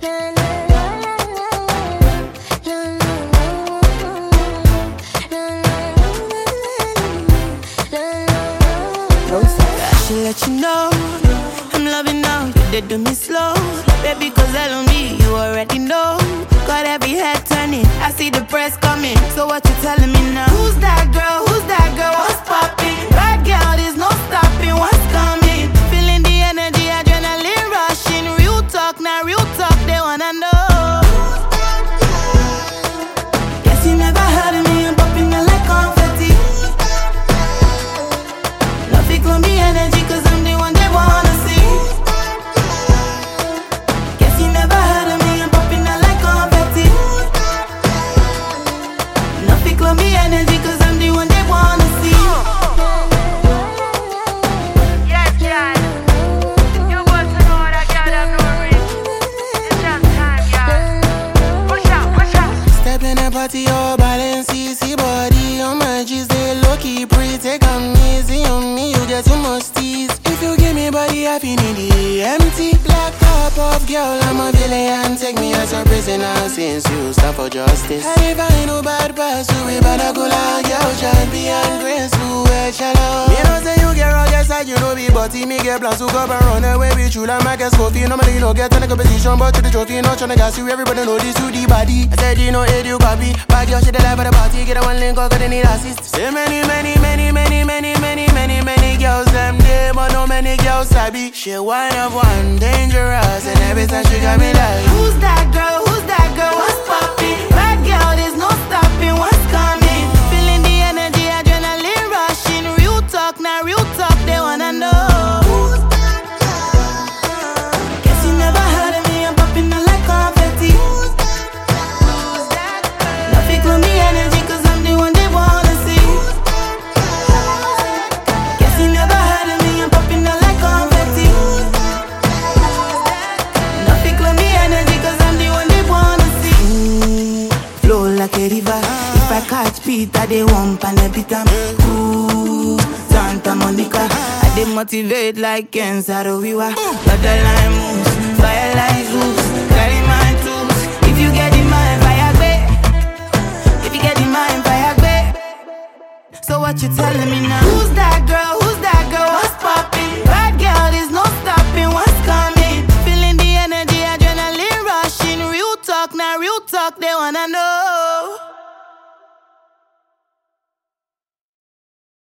I should let you know I'm loving now, you did do me slow. Baby, cause I love me, you already know. Got every head turning, I see the press coming. So what you telling me now? Who's that girl? Who's that girl? What's popping? Bad girl, there's no stopping. What's coming? Feeling the energy, adrenaline rushing. Real talk, now real talk, they wanna know. Guess you never heard of me, I'm popping out like confetti. Love it, call me energy, cause I'm the one they wanna see. Guess you never heard of me, I'm popping out like confetti. Love it, call me energy, cause I'm the one they wanna see. Yes, John. You want to know that girl have no ring. It's just time, y'all. Push out, push out. Step in the party, your balance, see body on my G's, they low-key pretty. Take 'em easy on me, you get too much tease. If you give me body, I feel in the empty. Black top of girl, I'm a villain. Take me as a prisoner since you stand for justice. I ain't no bad pass, you be better go like girl, champion, graceful, shallow. Me know say you get rugged side, you know be butty. Me get plans to go and run away with you like Marcus Coffee. Normally you don't get in a competition, but to the trophy, not tryna gas you. Everybody know this to the body. I said you know it, you copy. Bad girl, she the life of the party. Get a one link, cause they need assist. Say many girls them there, but no many girls sabi. She one of one, dangerous, and every time she got me like, Who's that girl? Who's that girl? What's popping? Bad girl, there's no stopping. What's coming? Feeling the energy, adrenaline rushing. Real talk, now real talk, they wanna know. Guess you never heard of me, I'm popping out like confetti. Love it, call me energy, cause I'm the one they wanna see. Guess you never heard of me, I'm popping out like confetti. Love it, call me energy, cause I'm the one they wanna see. Flow like a river. If I catch Peter, they won't pan a bit of ooh, Santa Monica. I they motivate like Ken Saro-Wiwa. Got the line moves, fire like hoops. Carry my tools. If you get in mind, fire back. If you get in mind, fire back. So what you telling me now? Who's that girl?